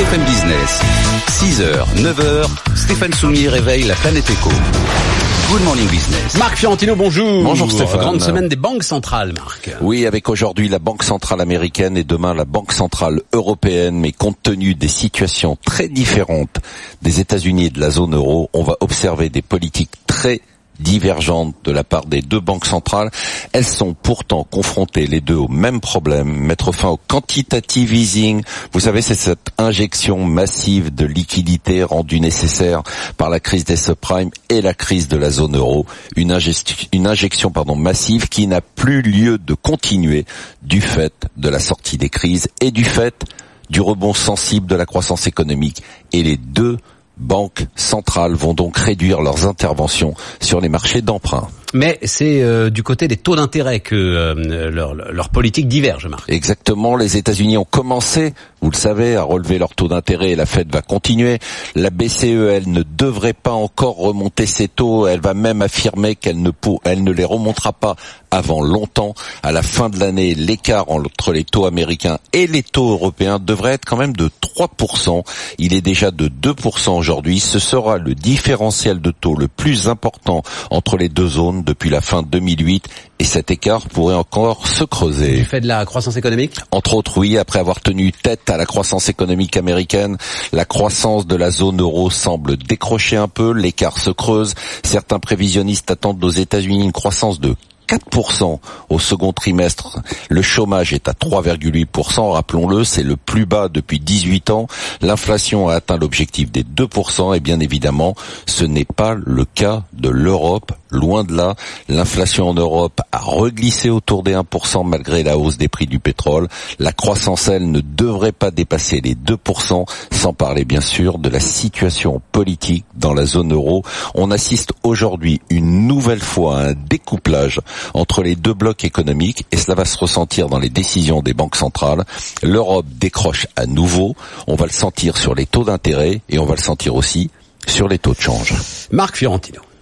BFM Business, 6h, 9h, Stéphane Soumier réveille la planète éco. Good Morning Business. Marc Fiorentino, bonjour. Bonjour Stéphane. Grande semaine des banques centrales, Marc. Oui, avec aujourd'hui la Banque centrale américaine et demain la Banque centrale européenne, mais compte tenu des situations très différentes des États-Unis et de la zone euro, on va observer des politiques très divergentes de la part des deux banques centrales. Elles sont pourtant confrontées les deux au même problème, mettre fin au quantitative easing. Vous savez, c'est cette injection massive de liquidités rendue nécessaire par la crise des subprimes et la crise de la zone euro. Une injection massive qui n'a plus lieu de continuer du fait de la sortie des crises et du fait du rebond sensible de la croissance économique. Et les deux banques centrales vont donc réduire leurs interventions sur les marchés d'emprunt. Mais c'est du côté des taux d'intérêt que leur politique diverge, Marc. Exactement, les États-Unis ont commencé, vous le savez, à relever leurs taux d'intérêt et la Fed va continuer. La BCE, elle ne devrait pas encore remonter ses taux, elle va même affirmer qu'elle ne les remontera pas avant longtemps. À la fin de l'année, l'écart entre les taux américains et les taux européens devrait être quand même de 3%. Il est déjà de 2% aujourd'hui. Ce sera le différentiel de taux le plus important entre les deux zones depuis la fin de 2008 et cet écart pourrait encore se creuser. Du fait de la croissance économique ? Entre autres, oui, après avoir tenu tête à la croissance économique américaine, la croissance de la zone euro semble décrocher un peu, l'écart se creuse. Certains prévisionnistes attendent aux États-Unis une croissance de 4% au second trimestre. Le chômage est à 3,8%, rappelons-le, c'est le plus bas depuis 18 ans. L'inflation a atteint l'objectif des 2% et bien évidemment, ce n'est pas le cas de l'Europe. Loin de là, l'inflation en Europe a reglissé autour des 1% malgré la hausse des prix du pétrole. La croissance, elle, ne devrait pas dépasser les 2%, sans parler bien sûr de la situation politique dans la zone euro. On assiste aujourd'hui une nouvelle fois à un découplage entre les deux blocs économiques et cela va se ressentir dans les décisions des banques centrales. L'Europe décroche à nouveau, on va le sentir sur les taux d'intérêt et on va le sentir aussi sur les taux de change. Marc Fiorentino.